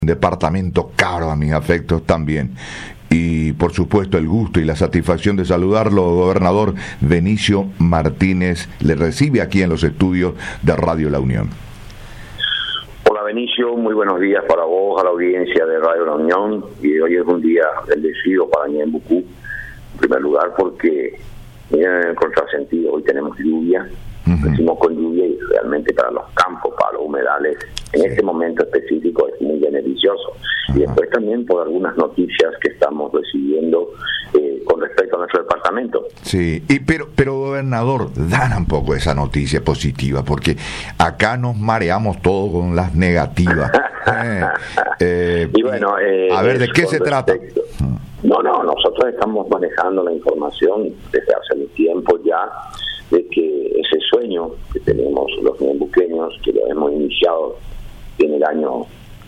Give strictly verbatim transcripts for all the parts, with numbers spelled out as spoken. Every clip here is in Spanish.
Departamento caro a mis afectos también. Y por supuesto el gusto y la satisfacción de saludarlo, gobernador Benicio Martínez, le recibe aquí en los estudios de Radio La Unión. Hola Benicio, muy buenos días para vos, a la audiencia de Radio La Unión, y hoy es un día bendecido para Ñembucú, en primer lugar porque miren el contrasentido, hoy tenemos lluvia, uh-huh. decimos con lluvia y realmente para los campos, para los humedales, en sí. este momento específico es muy beneficioso. Uh-huh. Y después también por algunas noticias que estamos recibiendo eh, con respecto a nuestro departamento. Sí, y pero, pero gobernador, dan un poco esa noticia positiva, porque acá nos mareamos todos con las negativas. eh, eh, y bueno, eh, a ver, ¿de qué se trata? No, no, nosotros estamos manejando la información desde hace un tiempo ya, de que ese sueño que tenemos los ñembuqueños, que lo hemos iniciado en el año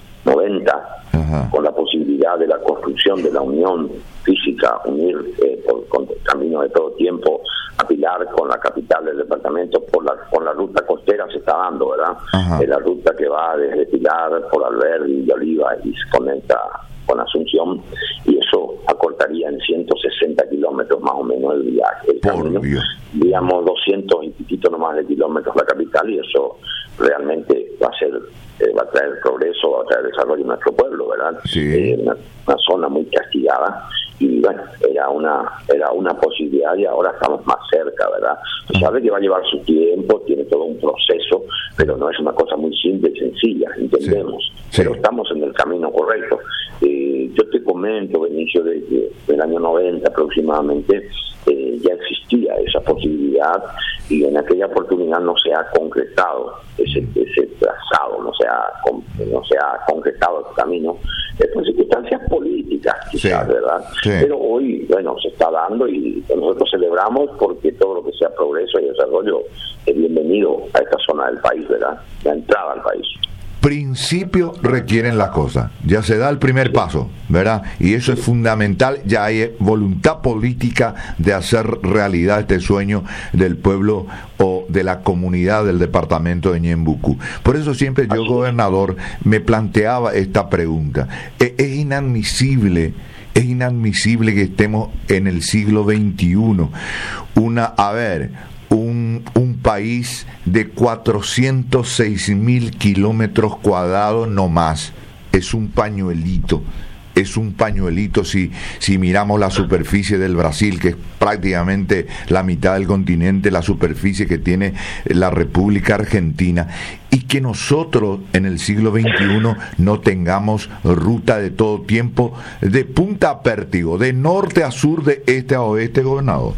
noventa, uh-huh. con la posibilidad de la construcción de la unión física, unir eh, por, con el camino de todo tiempo a Pilar con la capital del departamento, por la con la ruta costera se está dando, ¿verdad? Uh-huh. Eh, la ruta que va desde Pilar por Alberdi y Oliva y se conecta con Asunción, y eso acortaría en ciento sesenta kilómetros más o menos el viaje, el camino, digamos doscientos y poquito nomás de kilómetros la capital, y eso realmente va a ser eh, va a traer progreso, va a traer desarrollo en nuestro pueblo, ¿verdad? Sí. Eh, una, una zona muy castigada, y bueno, era una era una posibilidad y ahora estamos más cerca, ¿verdad? Se sabe que va a llevar su tiempo, tiene todo un proceso, pero no es una cosa muy simple y sencilla, entendemos, sí. Sí. pero estamos en el camino correcto. Eh, yo te comento, Benicio, de que en el año noventa aproximadamente eh, ya existía esa posibilidad, y en aquella oportunidad no se ha concretado ese, ese trazado, no se ha, no se ha concretado el camino, eh, por circunstancias políticas quizás, sí. ¿verdad? Sí. Pero hoy, bueno, se está dando y nosotros celebramos porque todo lo que sea progreso y desarrollo es bienvenido a esta zona del país, ¿verdad? La entrada al país. Principio requieren las cosas, ya se da el primer paso, ¿verdad? Y eso es fundamental, ya hay voluntad política de hacer realidad este sueño del pueblo o de la comunidad del departamento de Ñembucú. Por eso siempre yo, gobernador, me planteaba esta pregunta. Es inadmisible, es inadmisible que estemos en el siglo veintiuno, una, a ver, Un, un país de cuatrocientos seis mil kilómetros cuadrados no más. Es un pañuelito, es un pañuelito si, si miramos la superficie del Brasil, que es prácticamente la mitad del continente, la superficie que tiene la República Argentina, y que nosotros en el siglo veintiuno no tengamos ruta de todo tiempo, de punta a pértigo, de norte a sur, de este a oeste, gobernador.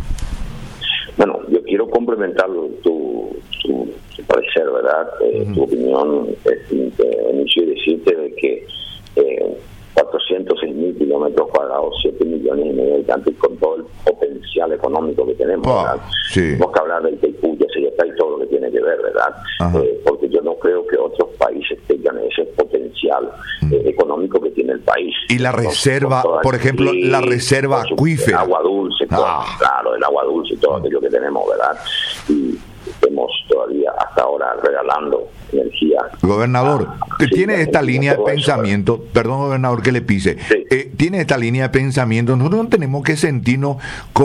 Bueno, yo quiero complementar tu, tu, tu parecer, ¿verdad? Eh, uh-huh. Tu opinión, eh, inicio y decirte de que eh, cuatrocientos seis mil kilómetros cuadrados, siete millones y medio de habitantes, con todo el potencial económico que tenemos, oh, ¿verdad? Sí. Tenemos que hablar del Itaipú, ya se está y todo lo que tiene que ver, ¿verdad? Uh-huh. Eh, porque yo no creo que otros países tengan ese potencial uh-huh. eh, económico que tiene el país. Y la Entonces, reserva, por ejemplo, y, la reserva acuífera. El agua dulce, todo, ah. claro, el agua dulce y todo uh-huh. aquello que tenemos, ¿verdad? Y estemos todavía hasta ahora regalando energía. Gobernador, ah, tiene sí, esta línea de pensamiento, eso, perdón, gobernador, que le pise, sí. eh, tiene esta línea de pensamiento, nosotros no tenemos que sentirnos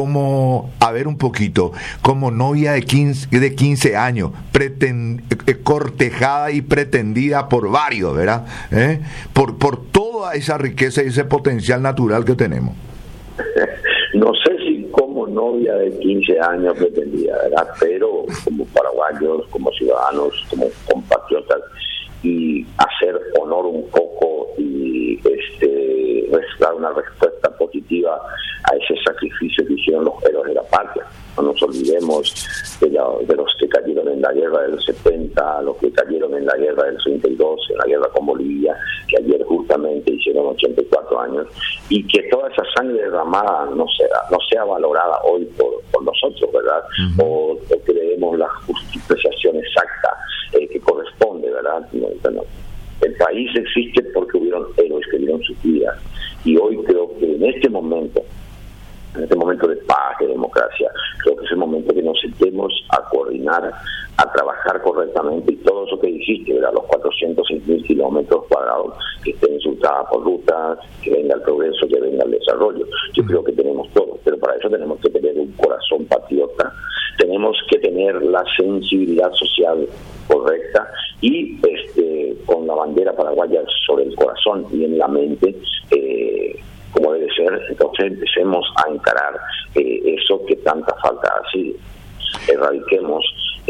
como, a ver un poquito, como novia de quince, de quince años, pretend, eh, cortejada y pretendida por varios, ¿verdad? ¿Eh? Por, por toda esa riqueza y ese potencial natural que tenemos. No sé si como novia de quince años pretendía, ¿verdad? Pero como paraguayos, como ciudadanos, como compatriotas, y hacer honor un poco y este dar una respuesta positiva a ese sacrificio que hicieron los héroes de la patria. No nos olvidemos de, la, de los que cayeron en la guerra del setenta, los que cayeron en la guerra del sesenta y dos, en la guerra con Bolivia, que ayer justamente hicieron ochenta y cuatro años, y que toda esa sangre derramada no sea, no sea valorada hoy por, por nosotros, ¿verdad? Uh-huh. O, o que le demos la justificación exacta eh, que corresponde, ¿verdad? Bueno, el país existe porque hubieron héroes que dieron sus vidas, y hoy creo que en este momento, en este momento de paz, de democracia, creo que es el momento que nos sentemos a coordinar, a trabajar correctamente, y todo eso que dijiste, ¿verdad? Los cuatrocientos mil kilómetros cuadrados que estén insultadas por rutas, que venga el progreso, que venga el desarrollo. Yo creo que tenemos todo, pero para eso tenemos que tener un corazón patriota, tenemos que tener la sensibilidad social correcta y este con la bandera paraguaya sobre el corazón y en la mente, eh, como debe ser. Entonces empecemos a encarar eh, eso que tanta falta hace, erradiquemos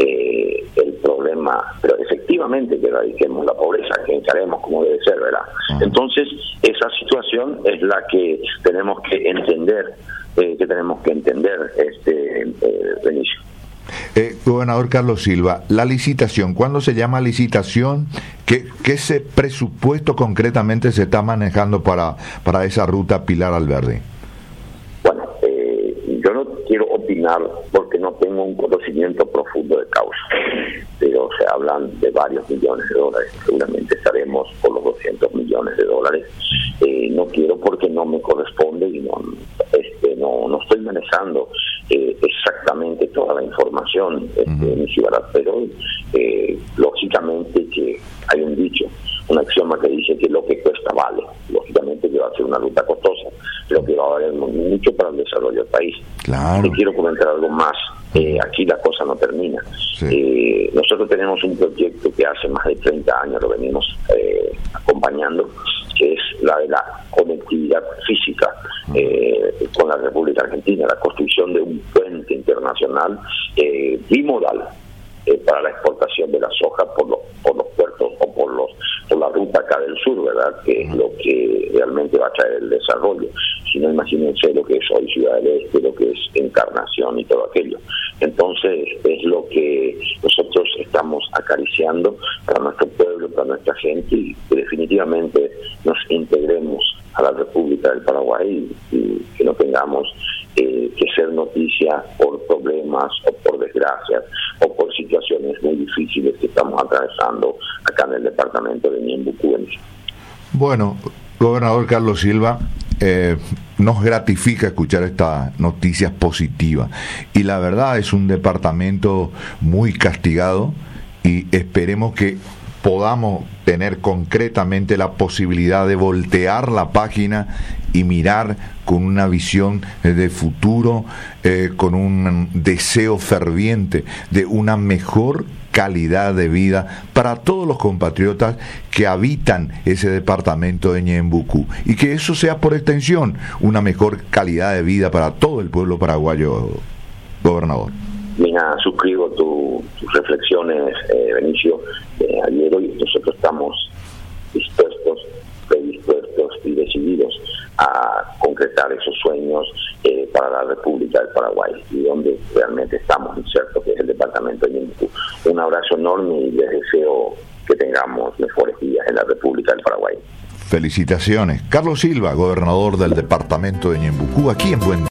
eh, el problema, pero efectivamente que erradiquemos la pobreza, que encaremos como debe ser, ¿verdad? Entonces esa situación es la que tenemos que entender, eh, que tenemos que entender, este eh, Benicio. Eh, gobernador Carlos Silva, la licitación, ¿cuándo se llama licitación? ¿Qué, qué ese presupuesto concretamente se está manejando para, para esa ruta Pilar Alberdi? Bueno, eh, yo no quiero opinar porque no tengo un conocimiento profundo de causa, pero se hablan de varios millones de dólares, seguramente estaremos por los doscientos millones de dólares. Eh, no quiero porque no me corresponde y no, este, no, no estoy manejando eh, exactamente toda la información, este, uh-huh. pero eh, lógicamente que hay un dicho, un axioma que dice que lo que cuesta vale. Lógicamente que va a ser una ruta costosa, pero que va a valer mucho para el desarrollo del país. Claro. Y quiero comentar algo más. Eh, aquí la cosa no termina. Sí. Eh, nosotros tenemos un proyecto que hace más de treinta años lo venimos eh, acompañando, que es la de la conectividad física eh, con la República Argentina, la construcción de un puente internacional eh, bimodal eh, para la exportación de la soja por los por los puertos o por los por la ruta acá del sur, ¿verdad? Que es lo que realmente va a traer el desarrollo. Si no, imagínense lo que es hoy Ciudad del Este, lo que es Encarnación y todo aquello. Entonces es lo que nosotros estamos acariciando para nuestro pueblo, para nuestra gente, y que definitivamente nos integremos a la República del Paraguay y, y que no tengamos eh, que ser noticia por problemas o por desgracias o por situaciones muy difíciles que estamos atravesando acá en el departamento de Ñembucú. Bueno, gobernador Carlos Silva, eh, nos gratifica escuchar estas noticias positivas, y la verdad es un departamento muy castigado, y esperemos que podamos tener concretamente la posibilidad de voltear la página y mirar con una visión de futuro, eh, con un deseo ferviente de una mejor calidad de vida para todos los compatriotas que habitan ese departamento de Ñembucú, y que eso sea por extensión una mejor calidad de vida para todo el pueblo paraguayo, gobernador. Mira, suscribo tu, tus reflexiones, eh, Benicio. Eh, ayer hoy nosotros estamos dispuestos, predispuestos y decididos a concretar esos sueños eh, para la República del Paraguay, y donde realmente estamos insertos, que es el departamento de Ñembucú. Un abrazo enorme y les deseo que tengamos mejores días en la República del Paraguay. Felicitaciones. Carlos Silva, gobernador del departamento de Ñembucú, aquí en Buen